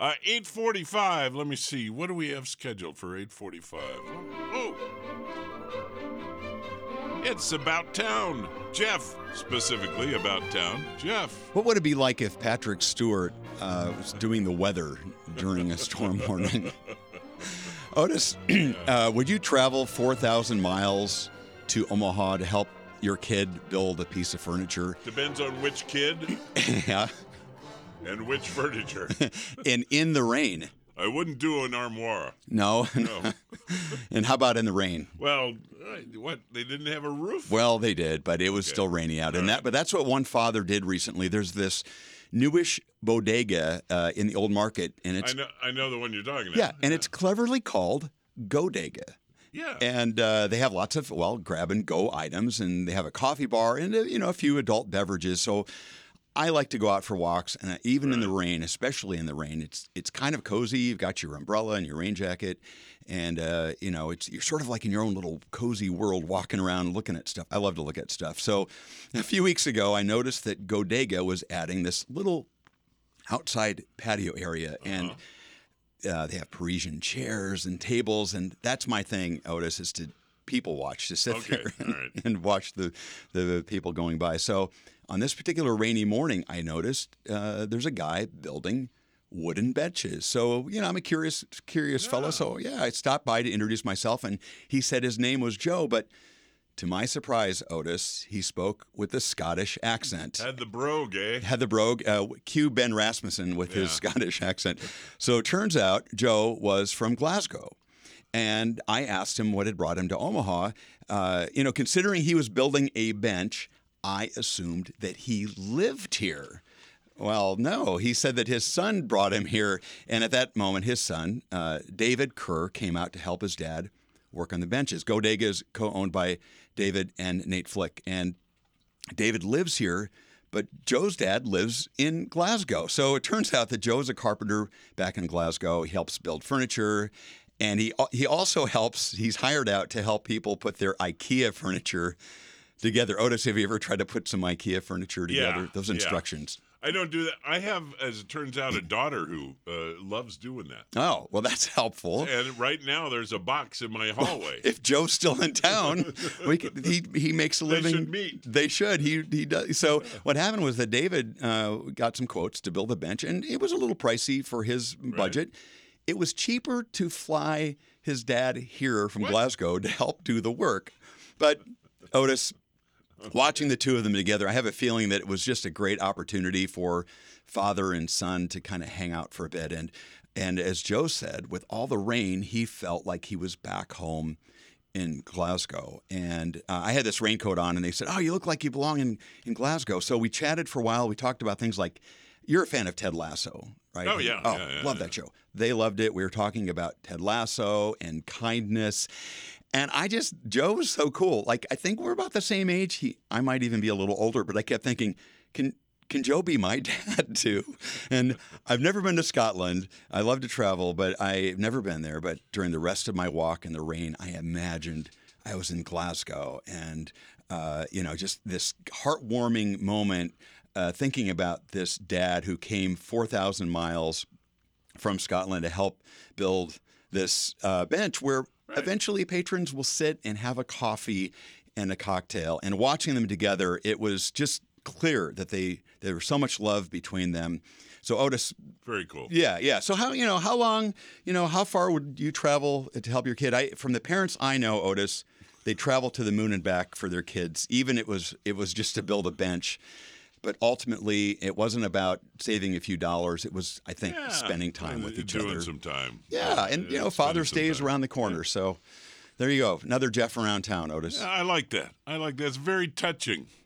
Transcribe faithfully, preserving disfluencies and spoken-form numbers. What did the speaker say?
Uh, eight forty-five. Let me see. What do we have scheduled for eight forty-five? Oh, it's About Town. Jeff, specifically About Town. Jeff. What would it be like if Patrick Stewart uh, was doing the weather during a storm warning? Otis, uh, would you travel four thousand miles to Omaha to help your kid build a piece of furniture? Depends on which kid. Yeah. And which furniture. And in the rain. I wouldn't do an armoire. No. No. And how about in the rain? Well, what? They didn't have a roof? Well, they did, but it was Okay. still rainy out. All And right. that, but that's what one father did recently. There's this newish bodega uh, in the old market, and it's I know, I know the one you're talking about. yeah, and it's cleverly called Godega. Yeah. And uh, they have lots of, well, grab and go items, and they have a coffee bar and, uh, you know, a few adult beverages. So I like to go out for walks, and even in the rain, especially in the rain, it's it's kind of cozy. You've got your umbrella and your rain jacket, and, uh, you know, it's you're sort of like in your own little cozy world walking around looking at stuff. I love to look at stuff. So a few weeks ago, I noticed that Godega was adding this little outside patio area, and Uh, they have Parisian chairs and tables, and that's my thing, Otis, is to people watch, to sit Okay, there and, all right. and watch the, the people going by. So on this particular rainy morning, I noticed uh, there's a guy building wooden benches. So, you know, I'm a curious curious fellow. So, yeah, I stopped by to introduce myself, and he said his name was Joe, but to my surprise, Otis, he spoke with a Scottish accent. Had the brogue, eh? Had the brogue, uh, cue Ben Rasmussen with his Yeah. Scottish accent. So it turns out Joe was from Glasgow. And I asked him what had brought him to Omaha. Uh, you know, considering he was building a bench, I assumed that he lived here. Well, no, he said that his son brought him here. And at that moment, his son, uh, David Kerr, came out to help his dad work on the benches. Godega is co-owned by David and Nate Flick. And David lives here, but Joe's dad lives in Glasgow. So it turns out that Joe's a carpenter back in Glasgow. He helps build furniture, and he he also helps, he's hired out to help people put their IKEA furniture together. Otis, have you ever tried to put some IKEA furniture together? Yeah, Those yeah. instructions. I don't do that. I have, as it turns out, a daughter who uh, loves doing that. Oh, well, that's helpful. And right now, there's a box in my hallway. If Joe's still in town, we could, he he makes a They living. should meet. They should. He he does. So what happened was that David uh, got some quotes to build a bench, and it was a little pricey for his budget. It was cheaper to fly his dad here from What? Glasgow to help do the work. But Otis, watching the two of them together, I have a feeling that it was just a great opportunity for father and son to kind of hang out for a bit. And and as Joe said, with all the rain, he felt like he was back home in Glasgow. And uh, I had this raincoat on, and they said, "Oh, you look like you belong in, in Glasgow." So we chatted for a while. We talked about things like, you're a fan of Ted Lasso, right? Oh, yeah, Oh, yeah, yeah, love yeah. that show. They loved it. We were talking about Ted Lasso and kindness. And I just, Joe was so cool. Like, I think we're about the same age. He, I might even be a little older, but I kept thinking, can can Joe be my dad too? And I've never been to Scotland. I love to travel, but I've never been there. But during the rest of my walk in the rain, I imagined I was in Glasgow, and uh, you know, just this heartwarming moment, uh, thinking about this dad who came four thousand miles from Scotland to help build this uh, bench where eventually patrons will sit and have a coffee and a cocktail. And watching them together, it was just clear that they there was so much love between them. So Otis, Very cool. yeah, yeah. So how you know how long you know how far would you travel to help your kid? I from the parents I know, Otis, they travel to the moon and back for their kids. Even it was it was just to build a bench. But ultimately, it wasn't about saving a few dollars. It was, I think, Yeah. spending time with each Doing other. some time. Yeah, and you know, spending Father's some Day is time. around the corner, so there you go. Another Jeff around town, Otis. I like that. I like that. It's very touching.